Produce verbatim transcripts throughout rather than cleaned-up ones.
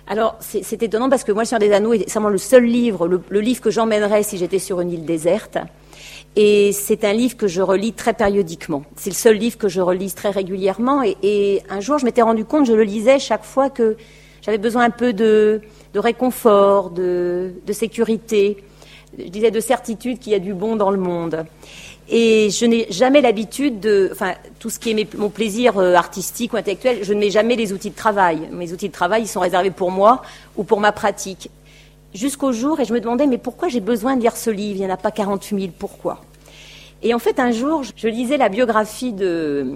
Alors, c'est, c'est étonnant parce que moi, Le Seigneur des Anneaux est vraiment le seul livre, le, le livre que j'emmènerais si j'étais sur une île déserte. Et c'est un livre que je relis très périodiquement. C'est le seul livre que je relise très régulièrement. Et, et un jour, je m'étais rendu compte, je le lisais chaque fois que j'avais besoin un peu de, de réconfort, de, de sécurité. Je disais de certitude qu'il y a du bon dans le monde. Et je n'ai jamais l'habitude de... Enfin, tout ce qui est mes, mon plaisir euh, artistique ou intellectuel, je ne mets jamais les outils de travail. Mes outils de travail, ils sont réservés pour moi ou pour ma pratique. Jusqu'au jour, et je me demandais, mais pourquoi j'ai besoin de lire ce livre ? Il n'y en a pas quarante-huit mille, pourquoi ? Et en fait, un jour, je lisais la biographie de,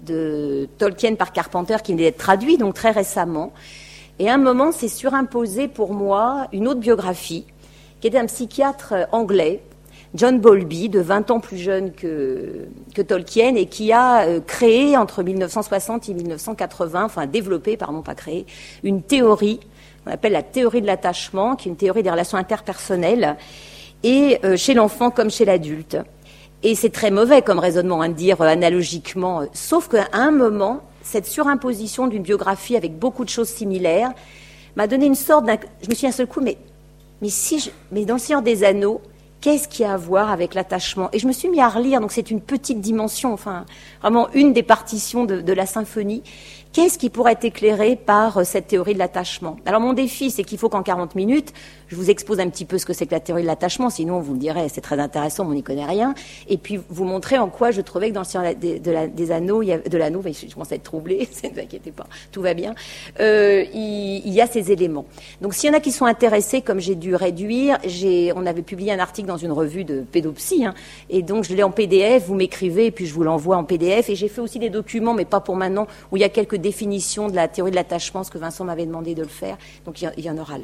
de Tolkien par Carpenter, qui venait d'être traduite, donc très récemment. Et à un moment, s'est surimposé pour moi une autre biographie, qui était un psychiatre anglais, John Bowlby, de vingt ans plus jeune que, que Tolkien, et qui a euh, créé, entre mille neuf cent soixante et mille neuf cent quatre-vingts, enfin développé, pardon, pas créé, une théorie, qu'on appelle la théorie de l'attachement, qui est une théorie des relations interpersonnelles, et euh, chez l'enfant comme chez l'adulte. Et c'est très mauvais comme raisonnement, hein, de dire euh, analogiquement, euh, sauf qu'à un moment, cette surimposition d'une biographie avec beaucoup de choses similaires m'a donné une sorte d'un... Je me suis dit un seul coup, mais, mais, si je... mais dans Le Seigneur des Anneaux, qu'est-ce qu'il y a à voir avec l'attachement ? Et je me suis mis à relire, donc c'est une petite dimension, enfin, vraiment une des partitions de, de la symphonie. Qu'est-ce qui pourrait être éclairé par euh, cette théorie de l'attachement ? Alors mon défi, c'est qu'il faut qu'en quarante minutes, je vous expose un petit peu ce que c'est que la théorie de l'attachement, sinon vous me direz c'est très intéressant, mais on n'y connaît rien, et puis vous montrer en quoi je trouvais que dans le Seigneur des, de la, des Anneaux, il y a, de l'anneau, je commence à être troublée, ne vous inquiétez pas, tout va bien, euh, il, il y a ces éléments. Donc s'il y en a qui sont intéressés, comme j'ai dû réduire, j'ai, on avait publié un article dans une revue de pédopsie, hein, et donc je l'ai en P D F, vous m'écrivez, et puis je vous l'envoie en P D F, et j'ai fait aussi des documents, mais pas pour maintenant, où il y a quelques définition de la théorie de l'attachement, ce que Vincent m'avait demandé de le faire, donc il y en aura là.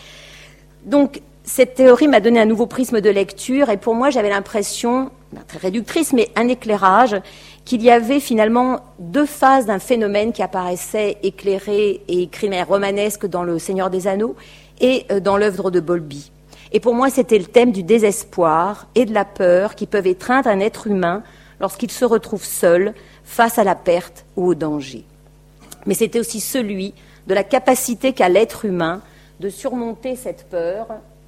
Donc cette théorie m'a donné un nouveau prisme de lecture, et pour moi j'avais l'impression, très réductrice, mais un éclairage, qu'il y avait finalement deux phases d'un phénomène qui apparaissait éclairé et écrit de manière romanesque dans Le Seigneur des Anneaux et dans l'œuvre de Bowlby. Et pour moi c'était le thème du désespoir et de la peur qui peuvent étreindre un être humain lorsqu'il se retrouve seul face à la perte ou au danger. Mais c'était aussi celui de la capacité qu'a l'être humain de surmonter cette peur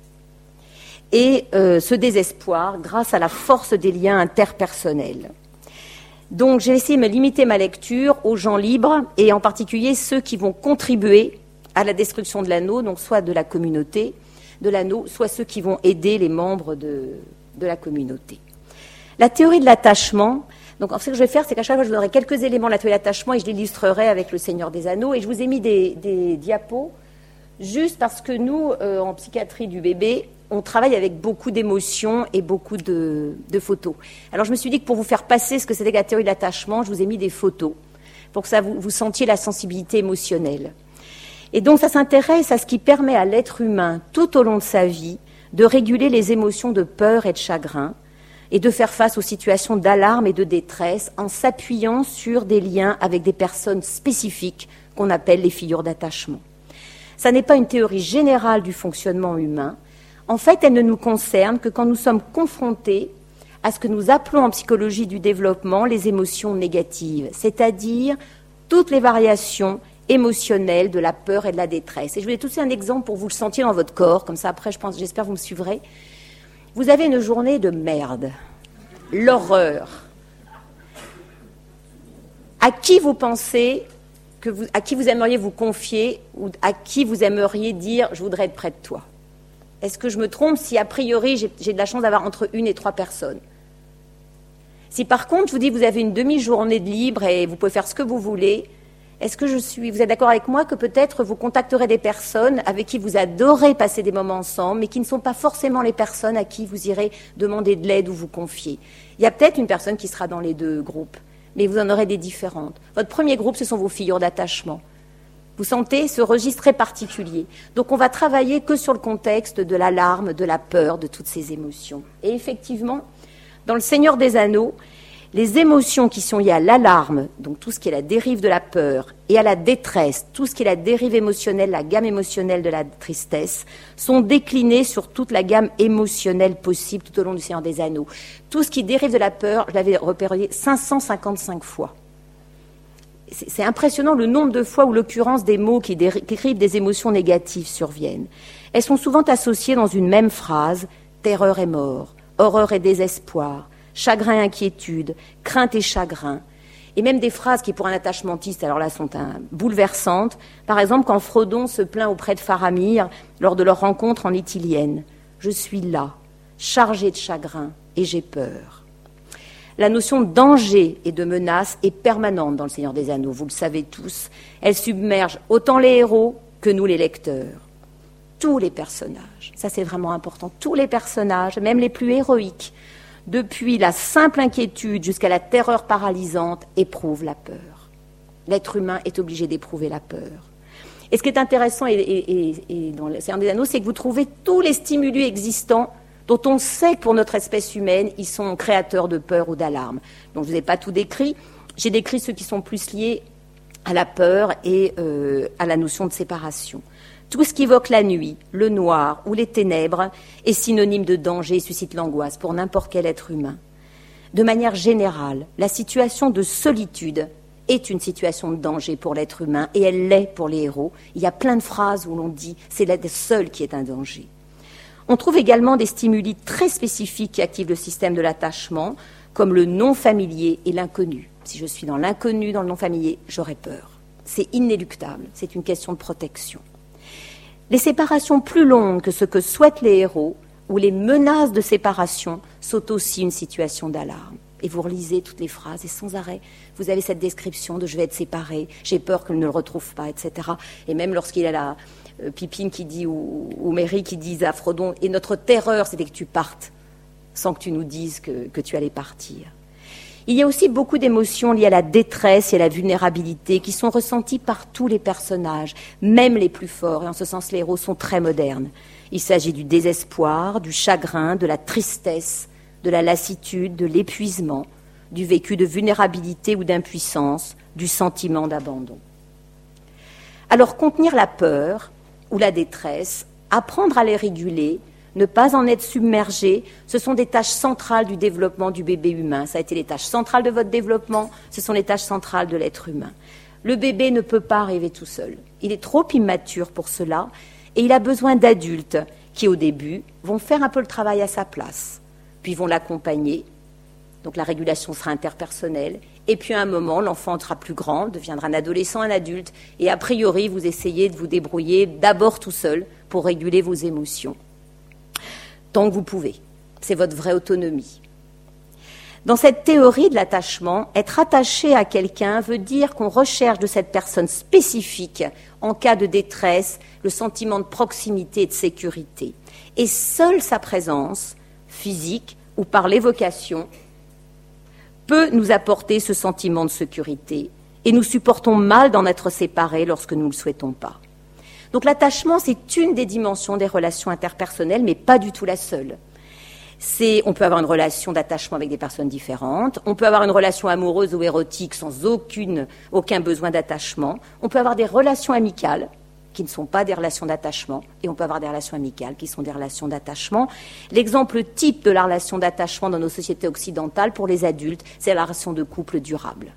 et euh, ce désespoir grâce à la force des liens interpersonnels. Donc j'ai essayé de me limiter ma lecture aux gens libres, et en particulier ceux qui vont contribuer à la destruction de l'anneau, donc soit de la communauté de l'anneau, soit ceux qui vont aider les membres de, de la communauté. La théorie de l'attachement... Donc, ce que je vais faire, c'est qu'à chaque fois, je vous donnerai quelques éléments de la théorie de l'attachement et je l'illustrerai avec Le Seigneur des Anneaux. Et je vous ai mis des, des diapos juste parce que nous, euh, en psychiatrie du bébé, on travaille avec beaucoup d'émotions et beaucoup de, de photos. Alors, je me suis dit que pour vous faire passer ce que c'était que la théorie de l'attachement, je vous ai mis des photos pour que ça vous, vous sentiez la sensibilité émotionnelle. Et donc, ça s'intéresse à ce qui permet à l'être humain, tout au long de sa vie, de réguler les émotions de peur et de chagrin, et de faire face aux situations d'alarme et de détresse en s'appuyant sur des liens avec des personnes spécifiques qu'on appelle les figures d'attachement. Ça n'est pas une théorie générale du fonctionnement humain. En fait, elle ne nous concerne que quand nous sommes confrontés à ce que nous appelons en psychologie du développement les émotions négatives, c'est-à-dire toutes les variations émotionnelles de la peur et de la détresse. Et je vous ai tout de suite un exemple pour vous le sentir dans votre corps, comme ça après, je pense, j'espère que vous me suivrez. Vous avez une journée de merde, l'horreur. À qui vous pensez, que vous, à qui vous aimeriez vous confier ou à qui vous aimeriez dire « je voudrais être près de toi » ? Est-ce que je me trompe si a priori j'ai, j'ai de la chance d'avoir entre une et trois personnes ? Si par contre je vous dis que vous avez une demi-journée de libre et vous pouvez faire ce que vous voulez, est-ce que je suis, vous êtes d'accord avec moi que peut-être vous contacterez des personnes avec qui vous adorez passer des moments ensemble, mais qui ne sont pas forcément les personnes à qui vous irez demander de l'aide ou vous confier. Il y a peut-être une personne qui sera dans les deux groupes, mais vous en aurez des différentes. Votre premier groupe, ce sont vos figures d'attachement. Vous sentez ce registre très particulier. Donc on va travailler que sur le contexte de l'alarme, de la peur, de toutes ces émotions. Et effectivement, dans Le Seigneur des Anneaux, les émotions qui sont liées à l'alarme, donc tout ce qui est la dérive de la peur, et à la détresse, tout ce qui est la dérive émotionnelle, la gamme émotionnelle de la tristesse, sont déclinées sur toute la gamme émotionnelle possible tout au long du Seigneur des Anneaux. Tout ce qui dérive de la peur, je l'avais repéré cinq cent cinquante-cinq fois. c'est, c'est impressionnant le nombre de fois où l'occurrence des mots qui décrivent des émotions négatives surviennent. Elles sont souvent associées dans une même phrase, terreur et mort, horreur et désespoir, chagrin et inquiétude, crainte et chagrin. Et même des phrases qui, pour un attachementiste, alors là, sont un, bouleversantes. Par exemple, quand Frodon se plaint auprès de Faramir lors de leur rencontre en Ithilienne. « Je suis là, chargé de chagrin, et j'ai peur. » La notion de danger et de menace est permanente dans Le Seigneur des Anneaux, vous le savez tous. Elle submerge autant les héros que nous, les lecteurs. Tous les personnages, ça c'est vraiment important, tous les personnages, même les plus héroïques, depuis la simple inquiétude jusqu'à la terreur paralysante, éprouvent la peur. L'être humain est obligé d'éprouver la peur. Et ce qui est intéressant et, et, et, et dans Le Seigneur des Anneaux, c'est que vous trouvez tous les stimuli existants dont on sait que pour notre espèce humaine, ils sont créateurs de peur ou d'alarme. Donc je ne vous ai pas tout décrit, j'ai décrit ceux qui sont plus liés à la peur et euh, à la notion de séparation. Tout ce qui évoque la nuit, le noir ou les ténèbres est synonyme de danger et suscite l'angoisse pour n'importe quel être humain. De manière générale, la situation de solitude est une situation de danger pour l'être humain et elle l'est pour les héros. Il y a plein de phrases où l'on dit « c'est la seule qui est un danger ». On trouve également des stimuli très spécifiques qui activent le système de l'attachement, comme le non familier et l'inconnu. Si je suis dans l'inconnu, dans le non familier, j'aurai peur. C'est inéluctable, c'est une question de protection. Les séparations plus longues que ce que souhaitent les héros, ou les menaces de séparation, sont aussi une situation d'alarme. Et vous relisez toutes les phrases, et sans arrêt, vous avez cette description de « je vais être séparé, j'ai peur qu'elle ne le retrouve pas », et cetera. Et même lorsqu'il y a la euh, Pipine qui dit, ou, ou Merry qui disent à Frodon « et notre terreur, c'était que tu partes, sans que tu nous dises que, que tu allais partir ». Il y a aussi beaucoup d'émotions liées à la détresse et à la vulnérabilité qui sont ressenties par tous les personnages, même les plus forts, et en ce sens les héros sont très modernes. Il s'agit du désespoir, du chagrin, de la tristesse, de la lassitude, de l'épuisement, du vécu de vulnérabilité ou d'impuissance, du sentiment d'abandon. Alors contenir la peur ou la détresse, apprendre à les réguler, ne pas en être submergé, ce sont des tâches centrales du développement du bébé humain. Ça a été les tâches centrales de votre développement, ce sont les tâches centrales de l'être humain. Le bébé ne peut pas arriver tout seul. Il est trop immature pour cela et il a besoin d'adultes qui, au début, vont faire un peu le travail à sa place, puis vont l'accompagner. Donc la régulation sera interpersonnelle. Et puis à un moment, l'enfant sera plus grand, deviendra un adolescent, un adulte, et a priori, vous essayez de vous débrouiller d'abord tout seul pour réguler vos émotions. Tant que vous pouvez. C'est votre vraie autonomie. Dans cette théorie de l'attachement, être attaché à quelqu'un veut dire qu'on recherche de cette personne spécifique, en cas de détresse, le sentiment de proximité et de sécurité. Et seule sa présence, physique ou par l'évocation, peut nous apporter ce sentiment de sécurité. Et nous supportons mal d'en être séparés lorsque nous ne le souhaitons pas. Donc l'attachement, c'est une des dimensions des relations interpersonnelles, mais pas du tout la seule. C'est, on peut avoir une relation d'attachement avec des personnes différentes, on peut avoir une relation amoureuse ou érotique sans aucune, aucun besoin d'attachement, on peut avoir des relations amicales qui ne sont pas des relations d'attachement, et on peut avoir des relations amicales qui sont des relations d'attachement. L'exemple type de la relation d'attachement dans nos sociétés occidentales pour les adultes, c'est la relation de couple durable.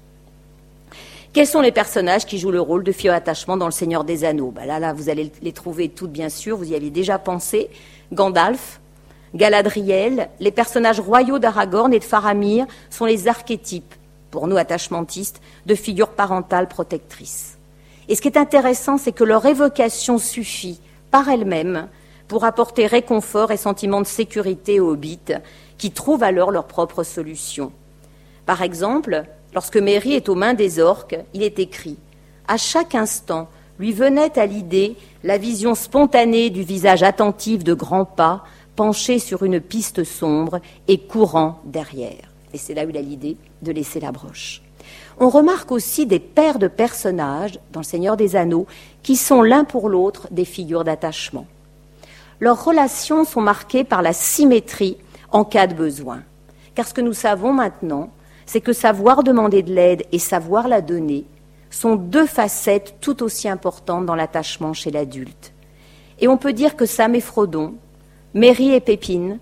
Quels sont les personnages qui jouent le rôle de fille attachement dans Le Seigneur des Anneaux ? Ben là, là, vous allez les trouver toutes, bien sûr, vous y aviez déjà pensé. Gandalf, Galadriel, les personnages royaux d'Aragorn et de Faramir sont les archétypes, pour nous attachmentistes, de figures parentales protectrices. Et ce qui est intéressant, c'est que leur évocation suffit, par elle-même, pour apporter réconfort et sentiment de sécurité aux hobbits, qui trouvent alors leur propre solution. Par exemple, lorsque Merry est aux mains des orques, il est écrit « À chaque instant, lui venait à l'idée la vision spontanée du visage attentif de Grand'Pas, penché sur une piste sombre et courant derrière. » Et c'est là où il a l'idée de laisser la broche. On remarque aussi des paires de personnages dans Le Seigneur des Anneaux qui sont l'un pour l'autre des figures d'attachement. Leurs relations sont marquées par la symétrie en cas de besoin. Car ce que nous savons maintenant, c'est que savoir demander de l'aide et savoir la donner sont deux facettes tout aussi importantes dans l'attachement chez l'adulte. Et on peut dire que Sam et Frodon, Merry et Pépine,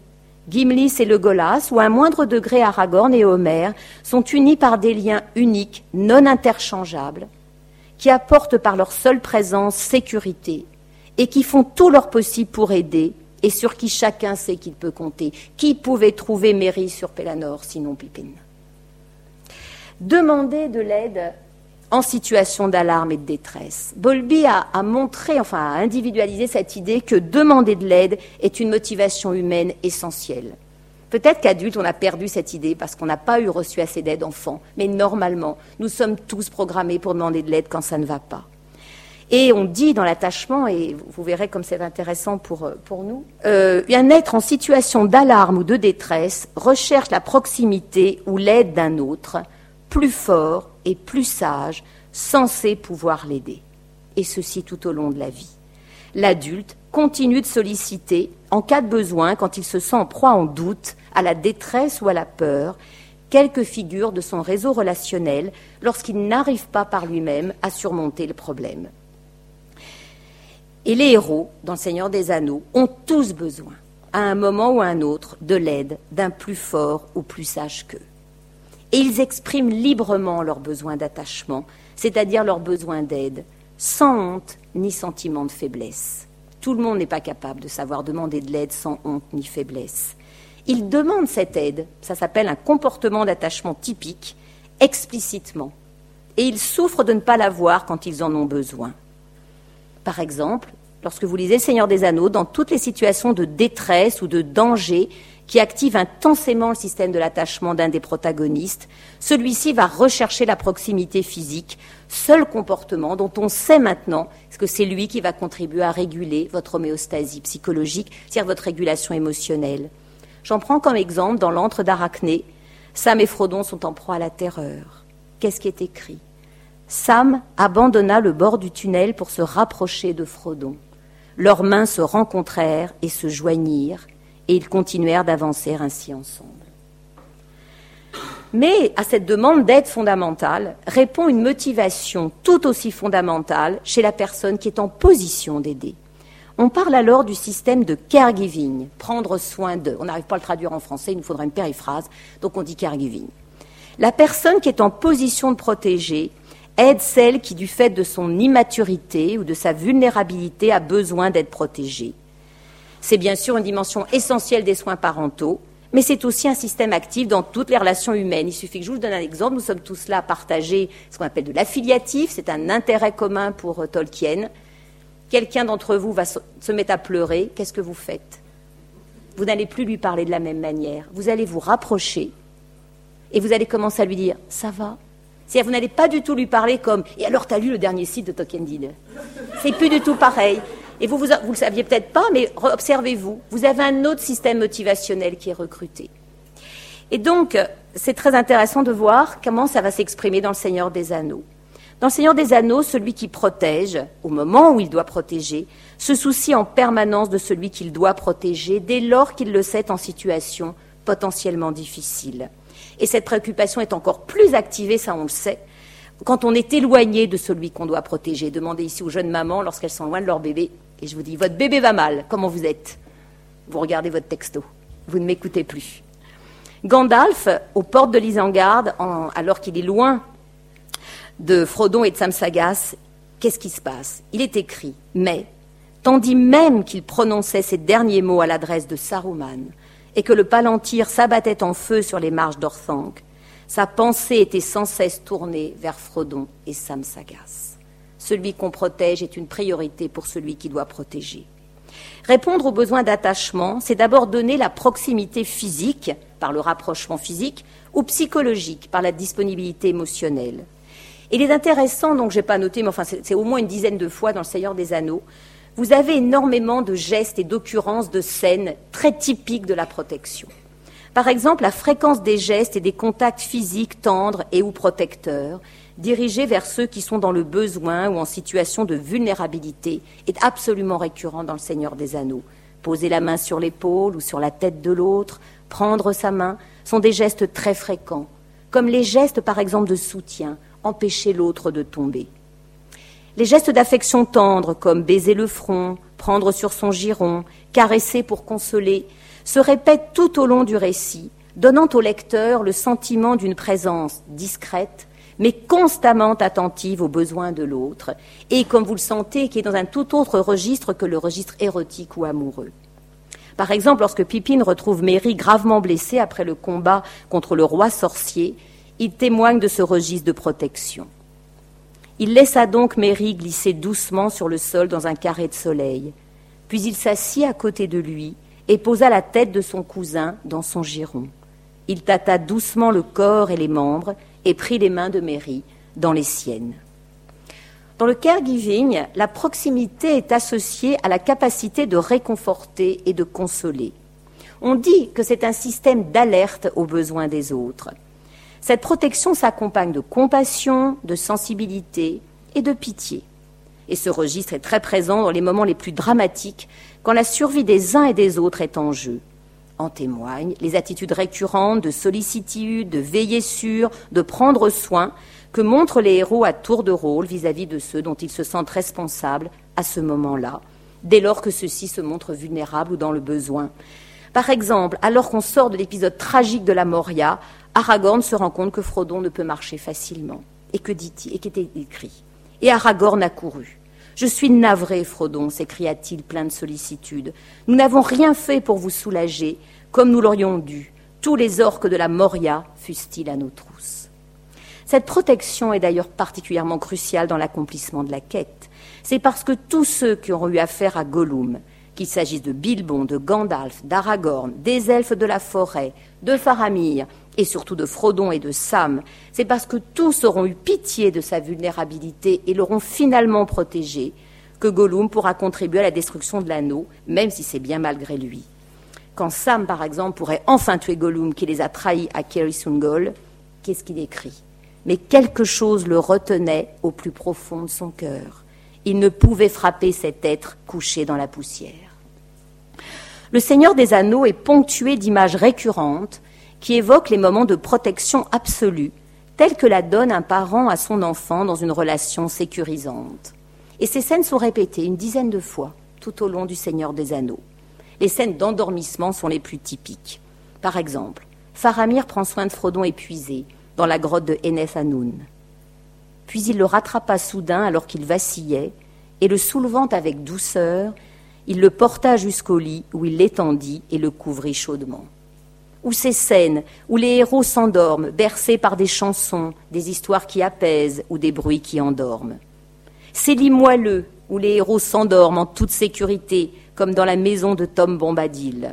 Gimli et Legolas, ou à un moindre degré Aragorn et Homer, sont unis par des liens uniques, non interchangeables, qui apportent par leur seule présence sécurité et qui font tout leur possible pour aider et sur qui chacun sait qu'il peut compter. Qui pouvait trouver Merry sur Pelennor, sinon Pippin? Demander de l'aide en situation d'alarme et de détresse. Bowlby a, a montré, enfin a individualisé cette idée que demander de l'aide est une motivation humaine essentielle. Peut-être qu'adulte, on a perdu cette idée parce qu'on n'a pas eu reçu assez d'aide enfant, mais normalement, nous sommes tous programmés pour demander de l'aide quand ça ne va pas. Et on dit dans l'attachement, et vous verrez comme c'est intéressant pour, pour nous, euh, un être en situation d'alarme ou de détresse recherche la proximité ou l'aide d'un autre, plus fort et plus sage, censé pouvoir l'aider. Et ceci tout au long de la vie. L'adulte continue de solliciter, en cas de besoin, quand il se sent en proie en doute, à la détresse ou à la peur, quelques figures de son réseau relationnel lorsqu'il n'arrive pas par lui-même à surmonter le problème. Et les héros, dans Le Seigneur des Anneaux, ont tous besoin, à un moment ou à un autre, de l'aide d'un plus fort ou plus sage qu'eux. Et ils expriment librement leurs besoins d'attachement, c'est-à-dire leurs besoins d'aide, sans honte ni sentiment de faiblesse. Tout le monde n'est pas capable de savoir demander de l'aide sans honte ni faiblesse. Ils demandent cette aide, ça s'appelle un comportement d'attachement typique, explicitement. Et ils souffrent de ne pas l'avoir quand ils en ont besoin. Par exemple, lorsque vous lisez Le Seigneur des Anneaux, dans toutes les situations de détresse ou de danger qui activent intensément le système de l'attachement d'un des protagonistes, celui-ci va rechercher la proximité physique, seul comportement dont on sait maintenant que c'est lui qui va contribuer à réguler votre homéostasie psychologique, c'est-à-dire votre régulation émotionnelle. J'en prends comme exemple dans l'antre d'Arachné, Sam et Frodon sont en proie à la terreur. Qu'est-ce qui est écrit ? Sam abandonna le bord du tunnel pour se rapprocher de Frodon. Leurs mains se rencontrèrent et se joignirent, et ils continuèrent d'avancer ainsi ensemble. Mais à cette demande d'aide fondamentale répond une motivation tout aussi fondamentale chez la personne qui est en position d'aider. On parle alors du système de caregiving, prendre soin d'eux. On n'arrive pas à le traduire en français, il nous faudra une périphrase, donc on dit caregiving. La personne qui est en position de protéger aide celle qui, du fait de son immaturité ou de sa vulnérabilité, a besoin d'être protégée. C'est bien sûr une dimension essentielle des soins parentaux, mais c'est aussi un système actif dans toutes les relations humaines. Il suffit que je vous donne un exemple. Nous sommes tous là à partager ce qu'on appelle de l'affiliatif. C'est un intérêt commun pour euh, Tolkien. Quelqu'un d'entre vous va se, se mettre à pleurer. Qu'est-ce que vous faites ? Vous n'allez plus lui parler de la même manière. Vous allez vous rapprocher et vous allez commencer à lui dire « ça va ?» C'est-à-dire vous n'allez pas du tout lui parler comme « et alors, t'as lu le dernier site de Tolkien Did ?» C'est plus du tout pareil. Et vous, vous, vous le saviez peut-être pas, mais observez-vous, vous avez un autre système motivationnel qui est recruté. Et donc, c'est très intéressant de voir comment ça va s'exprimer dans Le Seigneur des Anneaux. Dans Le Seigneur des Anneaux, celui qui protège, au moment où il doit protéger, se soucie en permanence de celui qu'il doit protéger dès lors qu'il le sait en situation potentiellement difficile. Et cette préoccupation est encore plus activée, ça on le sait, quand on est éloigné de celui qu'on doit protéger. Demandez ici aux jeunes mamans, lorsqu'elles sont loin de leur bébé, et je vous dis, votre bébé va mal, comment vous êtes ? Vous regardez votre texto, vous ne m'écoutez plus. Gandalf, aux portes de l'Isengard, en, alors qu'il est loin de Frodon et de Samsagas, qu'est-ce qui se passe ? Il est écrit, mais, tandis même qu'il prononçait ces derniers mots à l'adresse de Saruman, et que le Palantir s'abattait en feu sur les marches d'Orthanc, sa pensée était sans cesse tournée vers Frodon et Samsagas. Celui qu'on protège est une priorité pour celui qui doit protéger. Répondre aux besoins d'attachement, c'est d'abord donner la proximité physique, par le rapprochement physique, ou psychologique, par la disponibilité émotionnelle. Et il est intéressant, donc je n'ai pas noté, mais enfin c'est, c'est au moins une dizaine de fois dans Le Seigneur des Anneaux, vous avez énormément de gestes et d'occurrences de scènes très typiques de la protection. Par exemple, la fréquence des gestes et des contacts physiques tendres et ou protecteurs, dirigés vers ceux qui sont dans le besoin ou en situation de vulnérabilité, est absolument récurrent dans Le Seigneur des Anneaux. Poser la main sur l'épaule ou sur la tête de l'autre, prendre sa main, sont des gestes très fréquents, comme les gestes, par exemple, de soutien, empêcher l'autre de tomber. Les gestes d'affection tendre, comme baiser le front, prendre sur son giron, caresser pour consoler, se répète tout au long du récit, donnant au lecteur le sentiment d'une présence discrète, mais constamment attentive aux besoins de l'autre, et comme vous le sentez, qui est dans un tout autre registre que le registre érotique ou amoureux. Par exemple, lorsque Pippin retrouve Merry gravement blessée après le combat contre le roi sorcier, il témoigne de ce registre de protection. Il laissa donc Merry glisser doucement sur le sol dans un carré de soleil, puis il s'assit à côté de lui et posa la tête de son cousin dans son giron. Il tâta doucement le corps et les membres et prit les mains de Merry dans les siennes. Dans le caregiving, la proximité est associée à la capacité de réconforter et de consoler. On dit que c'est un système d'alerte aux besoins des autres. Cette protection s'accompagne de compassion, de sensibilité et de pitié. Et ce registre est très présent dans les moments les plus dramatiques, quand la survie des uns et des autres est en jeu. En témoignent les attitudes récurrentes de sollicitude, de veiller sur, de prendre soin, que montrent les héros à tour de rôle vis-à-vis de ceux dont ils se sentent responsables à ce moment-là, dès lors que ceux-ci se montrent vulnérables ou dans le besoin. Par exemple, alors qu'on sort de l'épisode tragique de la Moria, Aragorn se rend compte que Frodon ne peut marcher facilement. Et que dit-il ? Et qu'était écrit ? Et Aragorn accourut. « Je suis navré, Frodon, s'écria-t-il plein de sollicitude. Nous n'avons rien fait pour vous soulager, comme nous l'aurions dû. Tous les orques de la Moria fussent-ils à nos trousses. » Cette protection est d'ailleurs particulièrement cruciale dans l'accomplissement de la quête. C'est parce que tous ceux qui ont eu affaire à Gollum, qu'il s'agisse de Bilbon, de Gandalf, d'Aragorn, des elfes de la forêt, de Faramir, et surtout de Frodon et de Sam, c'est parce que tous auront eu pitié de sa vulnérabilité et l'auront finalement protégé, que Gollum pourra contribuer à la destruction de l'anneau, même si c'est bien malgré lui. Quand Sam, par exemple, pourrait enfin tuer Gollum qui les a trahis à Cirith Ungol, qu'est-ce qu'il écrit ? Mais quelque chose le retenait au plus profond de son cœur. Il ne pouvait frapper cet être couché dans la poussière. Le Seigneur des Anneaux est ponctué d'images récurrentes qui évoquent les moments de protection absolue, tels que la donne un parent à son enfant dans une relation sécurisante. Et ces scènes sont répétées une dizaine de fois tout au long du Seigneur des Anneaux. Les scènes d'endormissement sont les plus typiques. Par exemple, Faramir prend soin de Frodon épuisé dans la grotte de Enneth Annwn. Puis il le rattrapa soudain alors qu'il vacillait, et le soulevant avec douceur, il le porta jusqu'au lit où il l'étendit et le couvrit chaudement. Ou ces scènes où les héros s'endorment, bercés par des chansons, des histoires qui apaisent ou des bruits qui endorment. Ces lits moelleux où les héros s'endorment en toute sécurité, comme dans la maison de Tom Bombadil.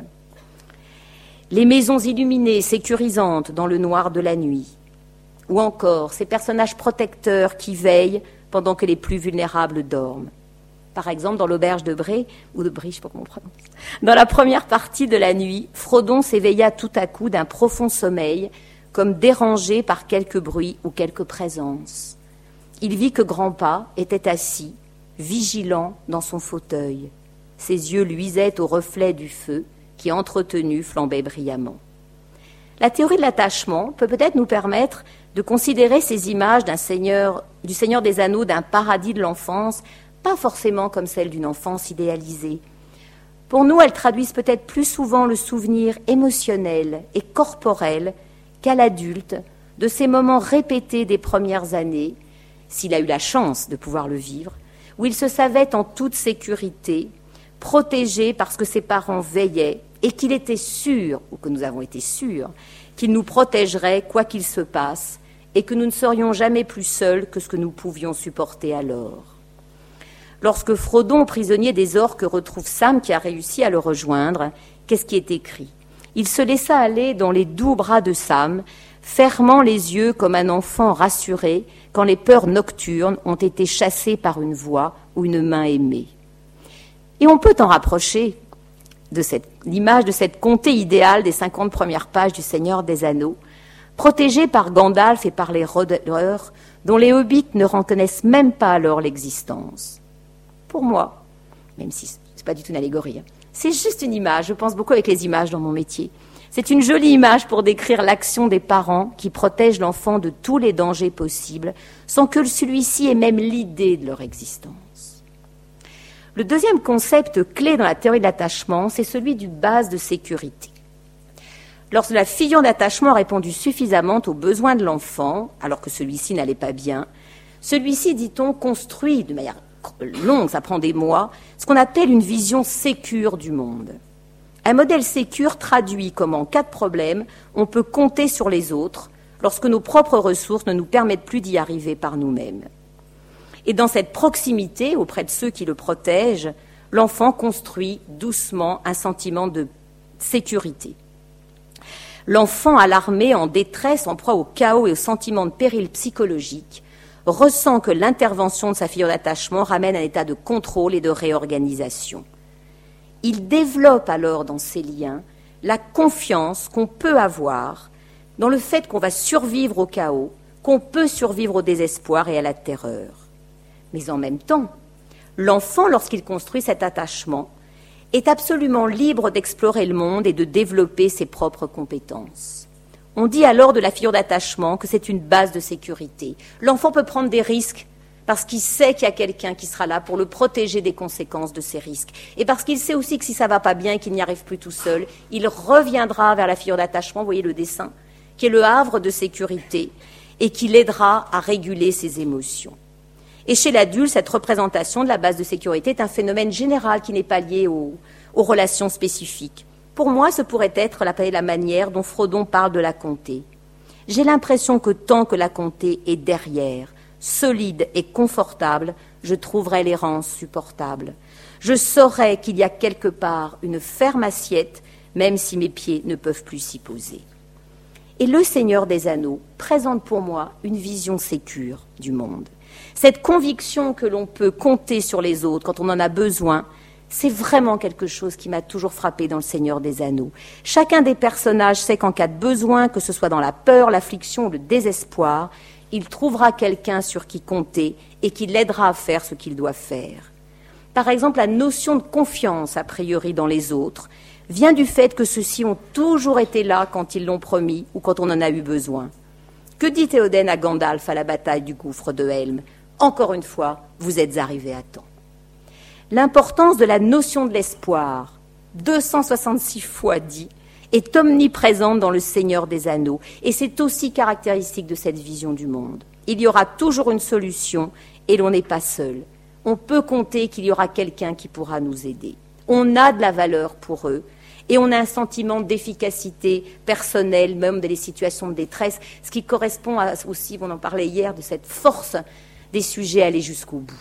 Les maisons illuminées, sécurisantes dans le noir de la nuit. Ou encore ces personnages protecteurs qui veillent pendant que les plus vulnérables dorment. Par exemple, dans l'auberge de Bré, ou de Brie, je ne sais pas comment on prononce. Dans la première partie de la nuit, Frodon s'éveilla tout à coup d'un profond sommeil, comme dérangé par quelque bruit ou quelque présence. Il vit que Grandpa était assis, vigilant dans son fauteuil. Ses yeux luisaient au reflet du feu qui, entretenu, flambait brillamment. La théorie de l'attachement peut peut-être nous permettre de considérer ces images d'un seigneur, du Seigneur des Anneaux, d'un paradis de l'enfance, pas forcément comme celle d'une enfance idéalisée. Pour nous, elles traduisent peut-être plus souvent le souvenir émotionnel et corporel qu'à l'adulte de ces moments répétés des premières années, s'il a eu la chance de pouvoir le vivre, où il se savait en toute sécurité, protégé parce que ses parents veillaient et qu'il était sûr, ou que nous avons été sûrs, qu'il nous protégerait quoi qu'il se passe et que nous ne serions jamais plus seuls que ce que nous pouvions supporter alors. Lorsque Frodon, prisonnier des orques, retrouve Sam qui a réussi à le rejoindre, qu'est-ce qui est écrit ? Il se laissa aller dans les doux bras de Sam, fermant les yeux comme un enfant rassuré quand les peurs nocturnes ont été chassées par une voix ou une main aimée. Et on peut en rapprocher de cette, l'image de cette comté idéale des cinquante premières pages du Seigneur des Anneaux, protégée par Gandalf et par les rôdeurs, dont les hobbits ne reconnaissent même pas alors l'existence. Pour moi, même si ce n'est pas du tout une allégorie, hein, c'est juste une image, je pense beaucoup avec les images dans mon métier. C'est une jolie image pour décrire l'action des parents qui protègent l'enfant de tous les dangers possibles, sans que celui-ci ait même l'idée de leur existence. Le deuxième concept clé dans la théorie de l'attachement, c'est celui du base de sécurité. Lorsque la figure d'attachement a répondu suffisamment aux besoins de l'enfant, alors que celui-ci n'allait pas bien, celui-ci, dit-on, construit de manière longue, ça prend des mois, ce qu'on appelle une vision sécure du monde. Un modèle sécure traduit comment, en cas de problème, on peut compter sur les autres lorsque nos propres ressources ne nous permettent plus d'y arriver par nous-mêmes. Et dans cette proximité auprès de ceux qui le protègent, l'enfant construit doucement un sentiment de sécurité. L'enfant alarmé, en détresse, en proie au chaos et au sentiment de péril psychologique, ressent que l'intervention de sa figure d'attachement ramène un état de contrôle et de réorganisation. Il développe alors dans ces liens la confiance qu'on peut avoir dans le fait qu'on va survivre au chaos, qu'on peut survivre au désespoir et à la terreur. Mais en même temps, l'enfant, lorsqu'il construit cet attachement, est absolument libre d'explorer le monde et de développer ses propres compétences. On dit alors de la figure d'attachement que c'est une base de sécurité. L'enfant peut prendre des risques parce qu'il sait qu'il y a quelqu'un qui sera là pour le protéger des conséquences de ces risques. Et parce qu'il sait aussi que si ça ne va pas bien et qu'il n'y arrive plus tout seul, il reviendra vers la figure d'attachement, vous voyez le dessin, qui est le havre de sécurité et qui l'aidera à réguler ses émotions. Et chez l'adulte, cette représentation de la base de sécurité est un phénomène général qui n'est pas lié aux, aux relations spécifiques. Pour moi, ce pourrait être la, la manière dont Frodon parle de la comté. J'ai l'impression que tant que la comté est derrière, solide et confortable, je trouverai l'errance supportable. Je saurai qu'il y a quelque part une ferme assiette, même si mes pieds ne peuvent plus s'y poser. Et le Seigneur des Anneaux présente pour moi une vision sécure du monde. Cette conviction que l'on peut compter sur les autres quand on en a besoin, c'est vraiment quelque chose qui m'a toujours frappé dans le Seigneur des Anneaux. Chacun des personnages sait qu'en cas de besoin, que ce soit dans la peur, l'affliction ou le désespoir, il trouvera quelqu'un sur qui compter et qui l'aidera à faire ce qu'il doit faire. Par exemple, la notion de confiance, a priori, dans les autres, vient du fait que ceux-ci ont toujours été là quand ils l'ont promis ou quand on en a eu besoin. Que dit Théoden à Gandalf à la bataille du gouffre de Helm ? Encore une fois, vous êtes arrivés à temps. L'importance de la notion de l'espoir, deux cent soixante-six fois dit, est omniprésente dans le Seigneur des Anneaux, et c'est aussi caractéristique de cette vision du monde. Il y aura toujours une solution, et l'on n'est pas seul. On peut compter qu'il y aura quelqu'un qui pourra nous aider. On a de la valeur pour eux, et on a un sentiment d'efficacité personnelle, même dans les situations de détresse, ce qui correspond à, aussi, on en parlait hier, de cette force des sujets à aller jusqu'au bout.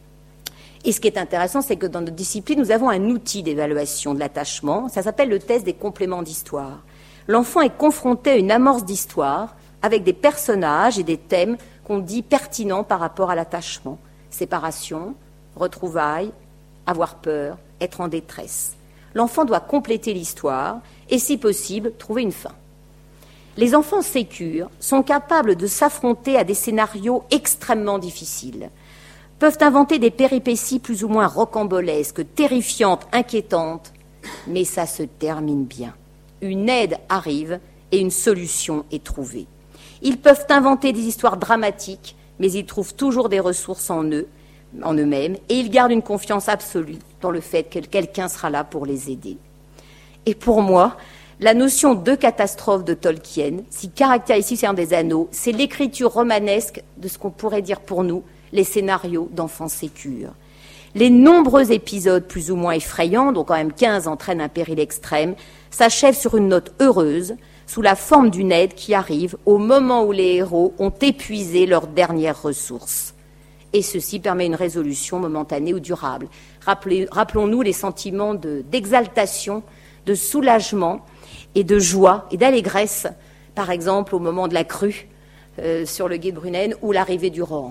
Et ce qui est intéressant, c'est que dans notre discipline, nous avons un outil d'évaluation de l'attachement. Ça s'appelle le test des compléments d'histoire. L'enfant est confronté à une amorce d'histoire avec des personnages et des thèmes qu'on dit pertinents par rapport à l'attachement. Séparation, retrouvailles, avoir peur, être en détresse. L'enfant doit compléter l'histoire et, si possible, trouver une fin. Les enfants sécures sont capables de s'affronter à des scénarios extrêmement difficiles, peuvent inventer des péripéties plus ou moins rocambolesques, terrifiantes, inquiétantes, mais ça se termine bien. Une aide arrive et une solution est trouvée. Ils peuvent inventer des histoires dramatiques, mais ils trouvent toujours des ressources en eux, en eux-mêmes, et ils gardent une confiance absolue dans le fait que quelqu'un sera là pour les aider. Et pour moi, la notion de catastrophe de Tolkien, si caractérise ici Seigneur des Anneaux, c'est l'écriture romanesque de ce qu'on pourrait dire pour nous les scénarios d'enfants sécures. Les nombreux épisodes plus ou moins effrayants, dont quand même quinze entraînent un péril extrême, s'achèvent sur une note heureuse, sous la forme d'une aide qui arrive au moment où les héros ont épuisé leurs dernières ressources. Et ceci permet une résolution momentanée ou durable. Rappelez, rappelons-nous les sentiments de, d'exaltation, de soulagement et de joie et d'allégresse, par exemple au moment de la crue euh, sur le gué de Brunnen ou l'arrivée du Rohan.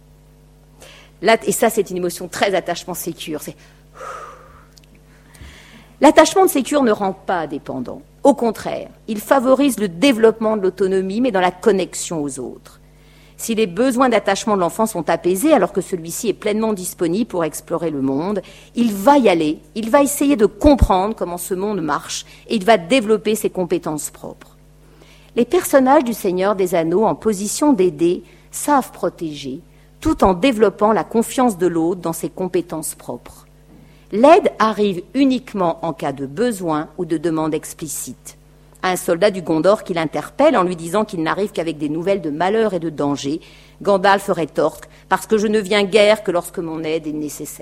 Là, et ça, c'est une émotion très attachement sécure. C'est... L'attachement de sécure ne rend pas dépendant. Au contraire, il favorise le développement de l'autonomie, mais dans la connexion aux autres. Si les besoins d'attachement de l'enfant sont apaisés, alors que celui-ci est pleinement disponible pour explorer le monde, il va y aller, il va essayer de comprendre comment ce monde marche, et il va développer ses compétences propres. Les personnages du Seigneur des Anneaux, en position d'aider, savent protéger, tout en développant la confiance de l'autre dans ses compétences propres. L'aide arrive uniquement en cas de besoin ou de demande explicite. À un soldat du Gondor qui l'interpelle en lui disant qu'il n'arrive qu'avec des nouvelles de malheur et de danger, Gandalf rétorque « Parce que je ne viens guère que lorsque mon aide est nécessaire ».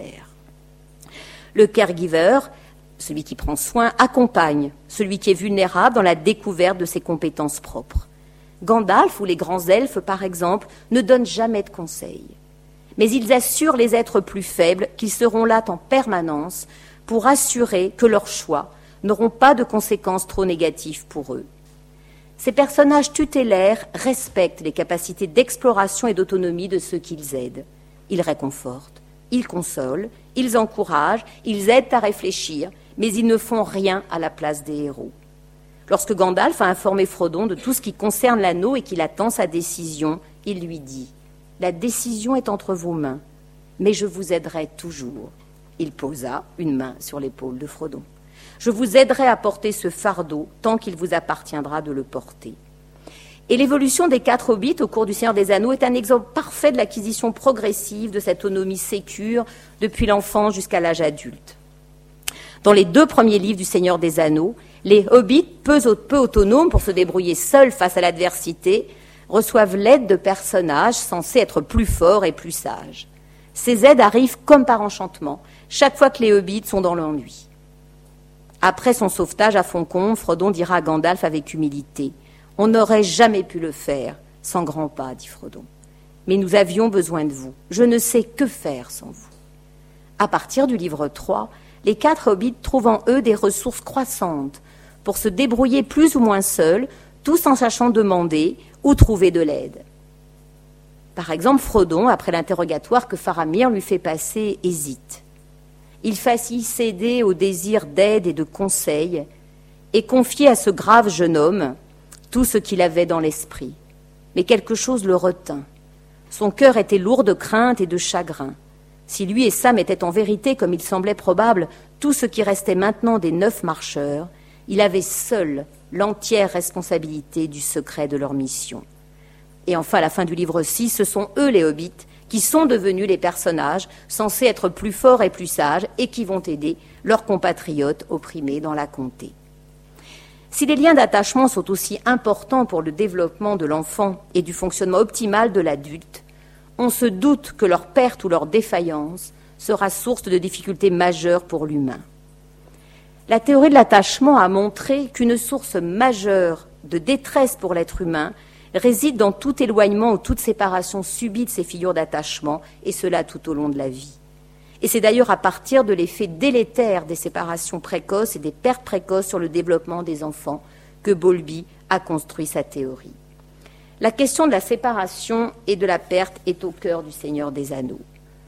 Le caregiver, celui qui prend soin, accompagne celui qui est vulnérable dans la découverte de ses compétences propres. Gandalf ou les grands elfes, par exemple, ne donnent jamais de conseils. Mais ils assurent les êtres plus faibles qu'ils seront là en permanence pour assurer que leurs choix n'auront pas de conséquences trop négatives pour eux. Ces personnages tutélaires respectent les capacités d'exploration et d'autonomie de ceux qu'ils aident. Ils réconfortent, ils consolent, ils encouragent, ils aident à réfléchir, mais ils ne font rien à la place des héros. Lorsque Gandalf a informé Frodon de tout ce qui concerne l'anneau et qu'il attend sa décision, il lui dit « La décision est entre vos mains, mais je vous aiderai toujours. » Il posa une main sur l'épaule de Frodon. « Je vous aiderai à porter ce fardeau tant qu'il vous appartiendra de le porter. » Et l'évolution des quatre hobbits au cours du Seigneur des Anneaux est un exemple parfait de l'acquisition progressive de cette autonomie sécure depuis l'enfance jusqu'à l'âge adulte. Dans les deux premiers livres du Seigneur des Anneaux, les hobbits, peu, peu autonomes pour se débrouiller seuls face à l'adversité, reçoivent l'aide de personnages censés être plus forts et plus sages. Ces aides arrivent comme par enchantement, chaque fois que les hobbits sont dans l'ennui. Après son sauvetage à Foncombe, Frodon dira à Gandalf avec humilité « On n'aurait jamais pu le faire sans grand pas, dit Frodon. Mais nous avions besoin de vous. Je ne sais que faire sans vous. » À partir du livre trois, les quatre hobbits trouvent en eux des ressources croissantes pour se débrouiller plus ou moins seuls, tous en sachant demander ou trouver de l'aide. Par exemple, Frodon, après l'interrogatoire que Faramir lui fait passer, hésite. Il faillit céder au désir d'aide et de conseil et confier à ce grave jeune homme tout ce qu'il avait dans l'esprit. Mais quelque chose le retint. Son cœur était lourd de crainte et de chagrin. Si lui et Sam étaient en vérité, comme il semblait probable, tout ce qui restait maintenant des neuf marcheurs, il avait seul l'entière responsabilité du secret de leur mission. Et enfin, à la fin du livre six, ce sont eux, les hobbits, qui sont devenus les personnages censés être plus forts et plus sages et qui vont aider leurs compatriotes opprimés dans la comté. Si les liens d'attachement sont aussi importants pour le développement de l'enfant et du fonctionnement optimal de l'adulte, on se doute que leur perte ou leur défaillance sera source de difficultés majeures pour l'humain. La théorie de l'attachement a montré qu'une source majeure de détresse pour l'être humain réside dans tout éloignement ou toute séparation subie de ces figures d'attachement, et cela tout au long de la vie. Et c'est d'ailleurs à partir de l'effet délétère des séparations précoces et des pertes précoces sur le développement des enfants que Bowlby a construit sa théorie. La question de la séparation et de la perte est au cœur du Seigneur des Anneaux.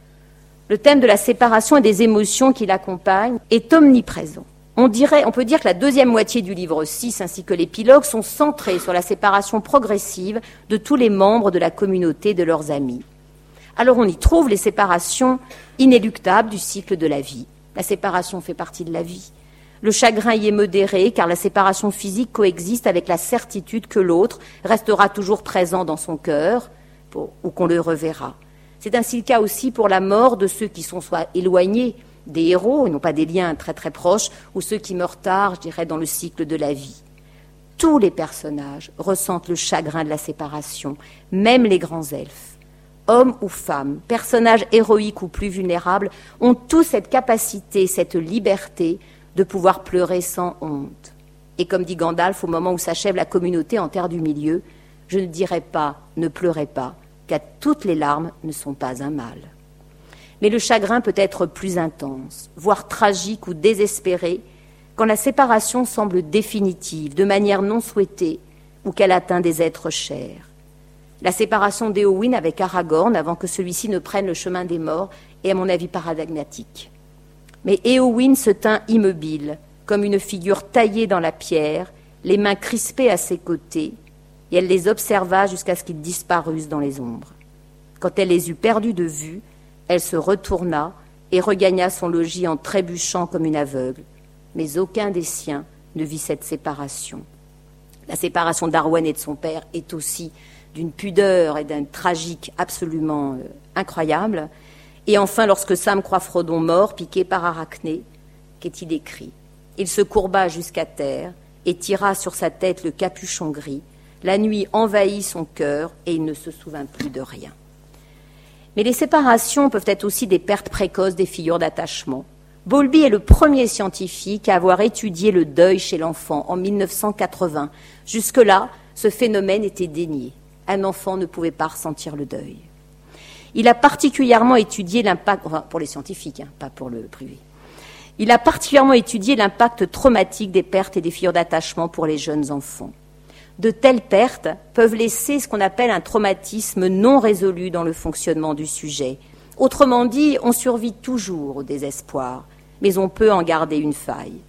Le thème de la séparation et des émotions qui l'accompagnent est omniprésent. On, dirait, on peut dire que la deuxième moitié du livre six ainsi que l'épilogue sont centrés sur la séparation progressive de tous les membres de la communauté de leurs amis. Alors on y trouve les séparations inéluctables du cycle de la vie. La séparation fait partie de la vie. Le chagrin y est modéré car la séparation physique coexiste avec la certitude que l'autre restera toujours présent dans son cœur pour, ou qu'on le reverra. C'est ainsi le cas aussi pour la mort de ceux qui sont soit éloignés des héros, et non pas des liens très très proches, ou ceux qui meurent tard, je dirais, dans le cycle de la vie. Tous les personnages ressentent le chagrin de la séparation, même les grands elfes. Hommes ou femmes, personnages héroïques ou plus vulnérables, ont tous cette capacité, cette liberté de pouvoir pleurer sans honte. Et comme dit Gandalf au moment où s'achève la communauté en terre du milieu, je ne dirai pas, ne pleurez pas, car toutes les larmes ne sont pas un mal. Mais le chagrin peut être plus intense, voire tragique ou désespéré, quand la séparation semble définitive, de manière non souhaitée, ou qu'elle atteint des êtres chers. La séparation d'Éowyn avec Aragorn, avant que celui-ci ne prenne le chemin des morts, est à mon avis paradigmatique. Mais Éowyn se tint immobile, comme une figure taillée dans la pierre, les mains crispées à ses côtés, et elle les observa jusqu'à ce qu'ils disparussent dans les ombres. Quand elle les eut perdus de vue, elle se retourna et regagna son logis en trébuchant comme une aveugle. Mais aucun des siens ne vit cette séparation. La séparation d'Arwen et de son père est aussi d'une pudeur et d'un tragique absolument euh, incroyable. Et enfin, lorsque Sam croit Frodon mort, piqué par Arachné, qu'est-il écrit? Il se courba jusqu'à terre et tira sur sa tête le capuchon gris. La nuit envahit son cœur et il ne se souvint plus de rien. Mais les séparations peuvent être aussi des pertes précoces des figures d'attachement. Bowlby est le premier scientifique à avoir étudié le deuil chez l'enfant en mille neuf cent quatre-vingts. Jusque-là, ce phénomène était dénié. Un enfant ne pouvait pas ressentir le deuil. Il a particulièrement étudié l'impact, enfin pour les scientifiques, hein, pas pour le privé. Il a particulièrement étudié l'impact traumatique des pertes et des figures d'attachement pour les jeunes enfants. De telles pertes peuvent laisser ce qu'on appelle un traumatisme non résolu dans le fonctionnement du sujet. Autrement dit, on survit toujours au désespoir, mais on peut en garder une faille.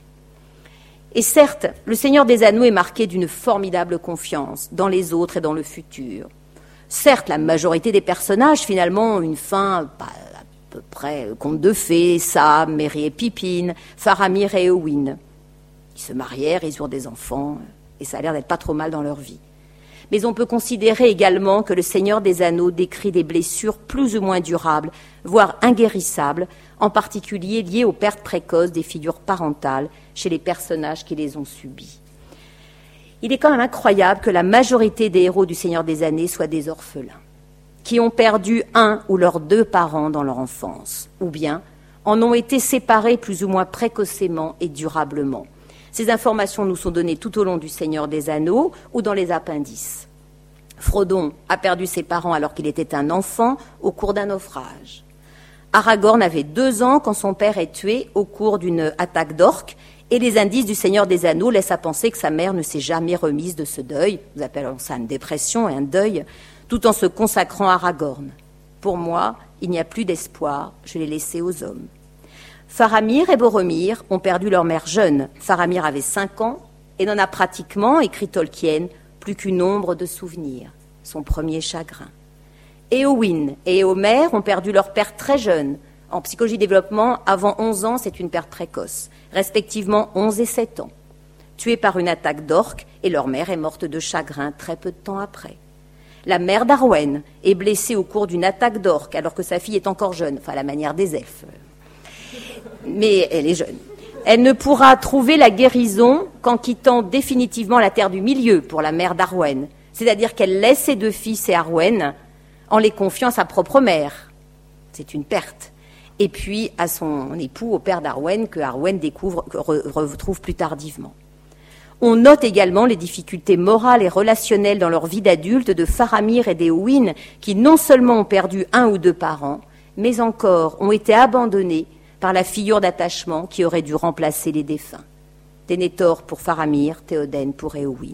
Et certes, le Seigneur des Anneaux est marqué d'une formidable confiance dans les autres et dans le futur. Certes, la majorité des personnages, finalement, ont une fin bah, à peu près conte de fées, Sam, Merry et Pippin, Faramir et Éowyn. Ils se marièrent, ils eurent des enfants, et ça a l'air d'être pas trop mal dans leur vie. Mais on peut considérer également que le Seigneur des Anneaux décrit des blessures plus ou moins durables, voire inguérissables, en particulier liées aux pertes précoces des figures parentales chez les personnages qui les ont subies. Il est quand même incroyable que la majorité des héros du Seigneur des Anneaux soient des orphelins, qui ont perdu un ou leurs deux parents dans leur enfance, ou bien en ont été séparés plus ou moins précocement et durablement. Ces informations nous sont données tout au long du Seigneur des Anneaux ou dans les appendices. Frodon a perdu ses parents alors qu'il était un enfant au cours d'un naufrage. Aragorn avait deux ans quand son père est tué au cours d'une attaque d'orques et les indices du Seigneur des Anneaux laissent à penser que sa mère ne s'est jamais remise de ce deuil, nous appelons ça une dépression et un deuil, tout en se consacrant à Aragorn. Pour moi, il n'y a plus d'espoir, je l'ai laissé aux hommes. Faramir et Boromir ont perdu leur mère jeune. Faramir avait cinq ans et n'en a pratiquement, écrit Tolkien, plus qu'une ombre de souvenir, son premier chagrin. Éowyn et Éomer ont perdu leur père très jeune. En psychologie développement, avant onze ans, c'est une perte précoce, respectivement onze et sept ans. Tués par une attaque d'orques et leur mère est morte de chagrin très peu de temps après. La mère d'Arwen est blessée au cours d'une attaque d'orques alors que sa fille est encore jeune, enfin à la manière des elfes. Mais elle est jeune. Elle ne pourra trouver la guérison qu'en quittant définitivement la terre du milieu pour la mère d'Arwen. C'est-à-dire qu'elle laisse ses deux fils et Arwen en les confiant à sa propre mère. C'est une perte. Et puis à son époux, au père d'Arwen, que Arwen découvre, retrouve plus tardivement. On note également les difficultés morales et relationnelles dans leur vie d'adulte de Faramir et d'Éowyn, qui non seulement ont perdu un ou deux parents, mais encore ont été abandonnés par la figure d'attachement qui aurait dû remplacer les défunts. Denethor pour Faramir, Théoden pour Éowyn.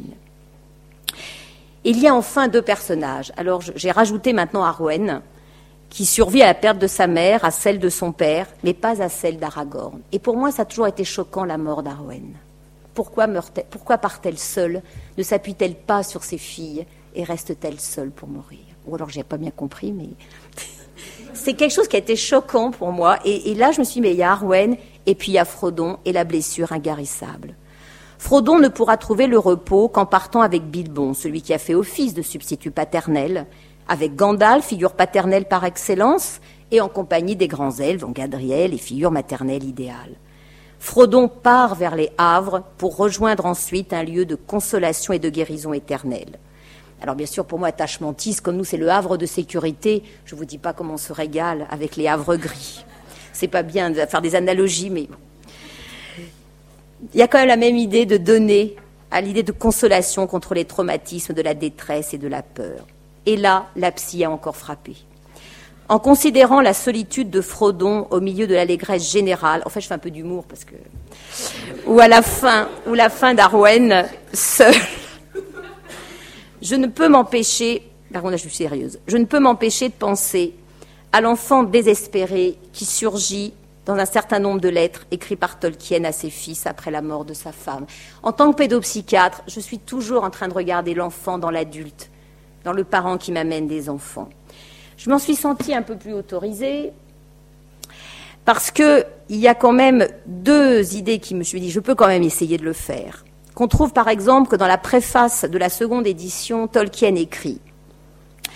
Il y a enfin deux personnages. Alors j'ai rajouté maintenant Arwen, qui survit à la perte de sa mère, à celle de son père, mais pas à celle d'Aragorn. Et pour moi, ça a toujours été choquant, la mort d'Arwen. Pourquoi meurt-elle, pourquoi part-elle seule? Ne s'appuie-t-elle pas sur ses filles et reste-t-elle seule pour mourir? Ou alors j'ai pas bien compris, mais c'est quelque chose qui a été choquant pour moi. Et, et là, je me suis dit, mais il y a Arwen, et puis il y a Frodon, et la blessure inguérissable. Frodon ne pourra trouver le repos qu'en partant avec Bilbon, celui qui a fait office de substitut paternel, avec Gandalf, figure paternelle par excellence, et en compagnie des grands elfes, donc Gadriel et figure maternelle idéale. Frodon part vers les Havres pour rejoindre ensuite un lieu de consolation et de guérison éternelle. Alors bien sûr, pour moi, attachementiste, comme nous, c'est le havre de sécurité. Je ne vous dis pas comment on se régale avec les havres gris. C'est pas bien de faire des analogies, mais bon. Il y a quand même la même idée de donner à l'idée de consolation contre les traumatismes de la détresse et de la peur. Et là, la psy a encore frappé. En considérant la solitude de Frodon au milieu de l'allégresse générale, en fait, je fais un peu d'humour parce que, ou à la fin, ou la fin d'Arwen, seul, je ne peux m'empêcher, par contre là je suis sérieuse, je ne peux m'empêcher de penser à l'enfant désespéré qui surgit dans un certain nombre de lettres écrites par Tolkien à ses fils après la mort de sa femme. En tant que pédopsychiatre, je suis toujours en train de regarder l'enfant dans l'adulte, dans le parent qui m'amène des enfants. Je m'en suis sentie un peu plus autorisée parce qu'il y a quand même deux idées qui me suis dit, je peux quand même essayer de le faire. Qu'on trouve par exemple que dans la préface de la seconde édition, Tolkien écrit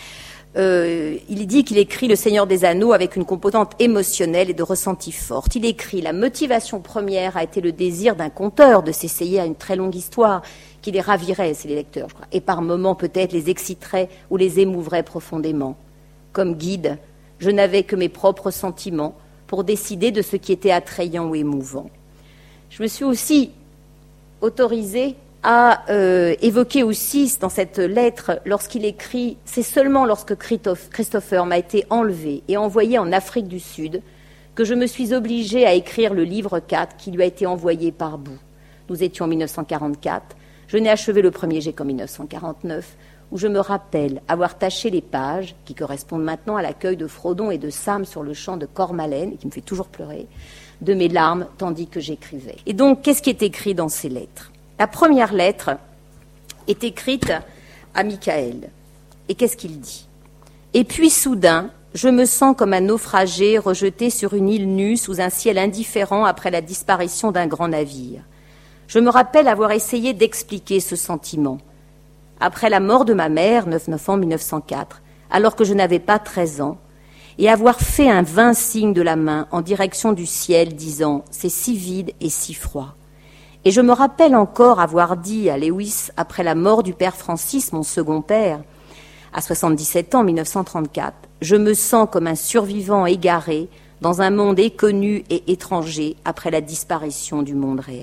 Euh, il dit qu'il écrit Le Seigneur des Anneaux avec une composante émotionnelle et de ressenti forte. Il écrit « La motivation première a été le désir d'un conteur de s'essayer à une très longue histoire qui les ravirait, c'est les lecteurs, je crois, et par moments peut-être les exciterait ou les émouvrait profondément. Comme guide, je n'avais que mes propres sentiments pour décider de ce qui était attrayant ou émouvant. » Je me suis aussi autorisée à euh, évoquer aussi dans cette lettre, lorsqu'il écrit « C'est seulement lorsque Christopher m'a été enlevé et envoyé en Afrique du Sud que je me suis obligée à écrire le livre quatre qui lui a été envoyé par bout. Nous étions en mille neuf cent quarante-quatre. Je n'ai achevé le premier jet qu'en mille neuf cent quarante-neuf, où je me rappelle avoir taché les pages qui correspondent maintenant à l'accueil de Frodon et de Sam sur le champ de Cormalen, qui me fait toujours pleurer, de mes larmes tandis que j'écrivais. Et donc, qu'est-ce qui est écrit dans ces lettres ? La première lettre est écrite à Michael. Et qu'est-ce qu'il dit ? « Et puis soudain, je me sens comme un naufragé rejeté sur une île nue sous un ciel indifférent après la disparition d'un grand navire. Je me rappelle avoir essayé d'expliquer ce sentiment. Après la mort de ma mère, neuf novembre mille neuf cent quatre, alors que je n'avais pas treize ans, et avoir fait un vain signe de la main en direction du ciel, disant « C'est si vide et si froid ». Et je me rappelle encore avoir dit à Lewis, après la mort du père Francis, mon second père, à soixante-dix-sept ans, mille neuf cent trente-quatre, « Je me sens comme un survivant égaré dans un monde inconnu et étranger après la disparition du monde réel. »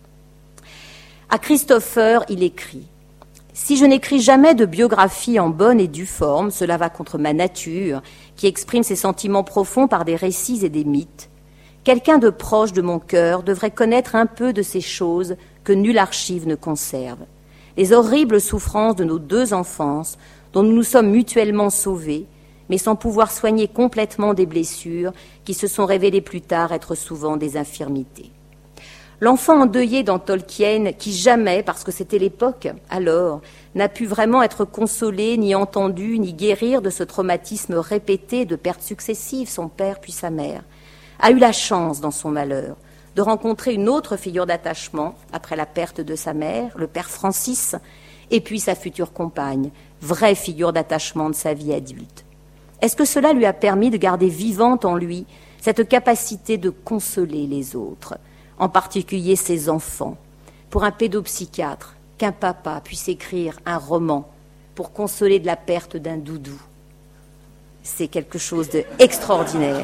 À Christopher, il écrit « Si je n'écris jamais de biographie en bonne et due forme, cela va contre ma nature, qui exprime ses sentiments profonds par des récits et des mythes. Quelqu'un de proche de mon cœur devrait connaître un peu de ces choses que nulle archive ne conserve. Les horribles souffrances de nos deux enfances, dont nous nous sommes mutuellement sauvés, mais sans pouvoir soigner complètement des blessures qui se sont révélées plus tard être souvent des infirmités. L'enfant endeuillé dans Tolkien, qui jamais, parce que c'était l'époque alors, n'a pu vraiment être consolé, ni entendu, ni guérir de ce traumatisme répété de pertes successives, son père puis sa mère, a eu la chance, dans son malheur, de rencontrer une autre figure d'attachement, après la perte de sa mère, le père Francis, et puis sa future compagne, vraie figure d'attachement de sa vie adulte. Est-ce que cela lui a permis de garder vivante en lui cette capacité de consoler les autres, en particulier ses enfants, pour un pédopsychiatre, qu'un papa puisse écrire un roman pour consoler de la perte d'un doudou? C'est quelque chose d'extraordinaire.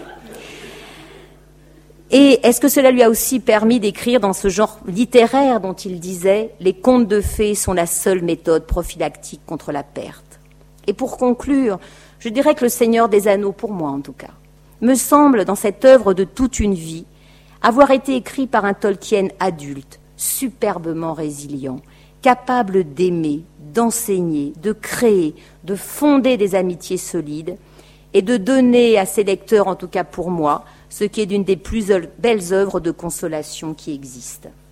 Et est-ce que cela lui a aussi permis d'écrire dans ce genre littéraire dont il disait « Les contes de fées sont la seule méthode prophylactique contre la perte ». Et pour conclure, je dirais que Le Seigneur des Anneaux, pour moi en tout cas, me semble, dans cette œuvre de toute une vie, avoir été écrit par un Tolkien adulte, superbement résilient, capable d'aimer, d'enseigner, de créer, de fonder des amitiés solides et de donner à ses lecteurs, en tout cas pour moi, ce qui est d'une des plus belles œuvres de consolation qui existent.